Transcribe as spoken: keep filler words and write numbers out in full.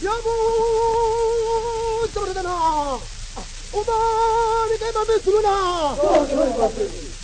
やもうそれだな。お前に手豆するな。 そう決まります。